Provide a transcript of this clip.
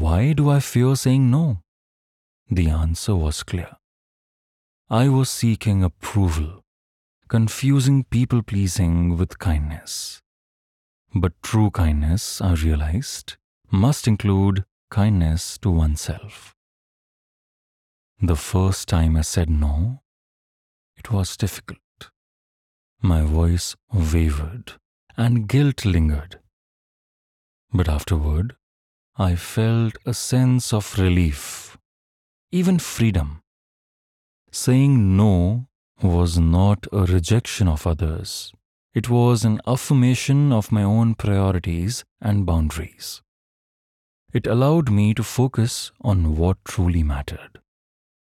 why do I fear saying no? The answer was clear. I was seeking approval, confusing people-pleasing with kindness. But true kindness, I realized, must include kindness to oneself. The first time I said no, it was difficult. My voice wavered and guilt lingered. But afterward, I felt a sense of relief, even freedom. Saying no was not a rejection of others. It was an affirmation of my own priorities and boundaries. It allowed me to focus on what truly mattered.